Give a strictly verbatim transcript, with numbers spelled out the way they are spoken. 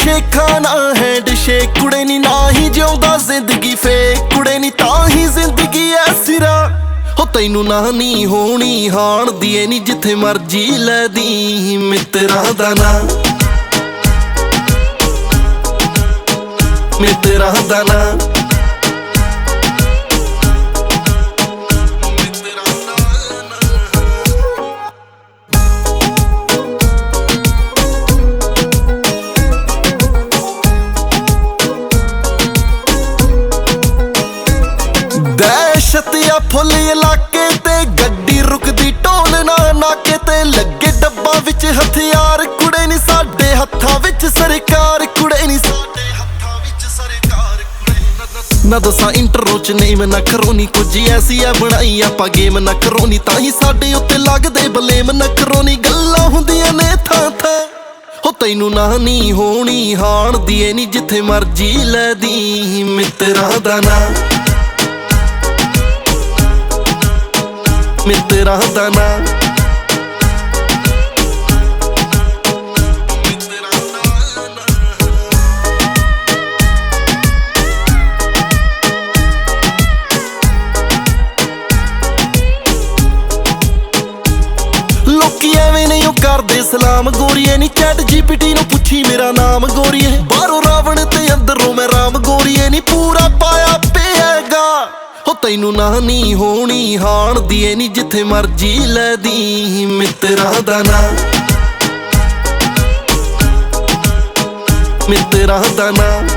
ਸ਼ੇਖਾਂ ਨਾ hand shake ਕੁੜੇ ਨੀ ਨਾ ਹੀ ਜਿਉਂਦਾ ਜ਼ਿੰਦਗੀ ਫੇਕ ਕੁੜੇ ਨੀ ਤਾਂ ਹੀ ਜ਼ਿੰਦਗੀ ਐ ਸਿਰਾ ਹੋ ਤੈਨੂੰ ਨਾ ਨੀ ਹੋਣੀ ਹਾਣ ਦੀ ਏ ਨੀ ਜਿੱਥੇ ਮਰਜੀ ਲੈ ਦੀ ਮਿੱਤਰਾਂ ਦਾ ਨਾ ਮਿੱਤਰਾਂ ਦਾ ਨਾ ਦਹਿਸ਼ਤ ਆ ਫੁੱਲ ਇਲਾਕੇ ਤੇ ਗੱਡੀ ਰੁਕਦੀ ਢੋਲ ਨਾ ਨਾਕੇ ਤੇ ਲੱਗੇ ਡੱਬਾ ਵਿੱਚ ਹਥਿਆਰ ਕੁੜੇ ਨੀ ਸਾਡੇ ਹੱਥਾਂ ਵਿੱਚ ਸਰਕਾਰ ਕੁੜੇ ਨੀ ਸਾਡੇ ਹੱਥਾਂ ਵਿੱਚ ਸਰਕਾਰ ਕੁੜੇ ਨਾ ਦੱਸਾਂ ਇੰਟਰੋ ਚ ਨੇਮ ਨਾ ਕਰੋ ਨੀ ਕੁਝ ਐਸੀ ਆ ਬਣਾਈ ਆਪਾਂ ਗੇਮ ਨਾ ਕਰੋ ਨੀ ਤਾਂ ਹੀ ਸਾਡੇ ਉੱਤੇ ਲੱਗਦੇ ਬਲੇਮ ਨਾ ਕਰੋ ਨੀ ਗੱਲਾਂ ਹੁੰਦੀਆਂ ਨੇ ਥਾਂ ਥਾਂ ਹੋ ਤੈਨੂੰ ਨਾ ਨੀ ਹੋਣੀ ਹਾਣ ਦੀ ਏ ਨੀ ਜਿੱਥੇ ਮਰਜੀ ਲੈ ਦੀ ਮਿੱਤਰਾਂ ਦਾ ਨਾ ਮਿੱਤਰਾਂ ਦਾ ਨਾ ਲੋਕੀ ਐਵੇਂ ਨਹੀਂ ਉਹ ਕਰਦੇ ਸਲਾਮ ਗੋਰੀਏ ਨੀ ਚੈਟ ਜੀਪੀਟੀ ਨੂੰ ਪੁੱਛੀ ਮੇਰਾ ਨਾਮ ਗੋਰੀਏ ਬਾਹਰੋਂ ਰਾਵਣ ਤੇ ਅੰਦਰੋਂ ਮੈਂ ਰਾਮ ਗੋਰੀਏ ਨੀ ਪੂਰਾ ਪਾਇਆ ਪਿਆਗਾ ਹੋ ਤੈਨੂੰ ਨਾ ਨੀ ਹੋਣੀ ਹਾਣ ਦੀ ਏ ਨੀ ਜਿੱਥੇ ਮਰਜੀ ਲੈ ਦੀ ਮਿੱਤਰਾਂ ਦਾ ਨਾ ਮਿੱਤਰਾਂ ਦਾ ਨਾ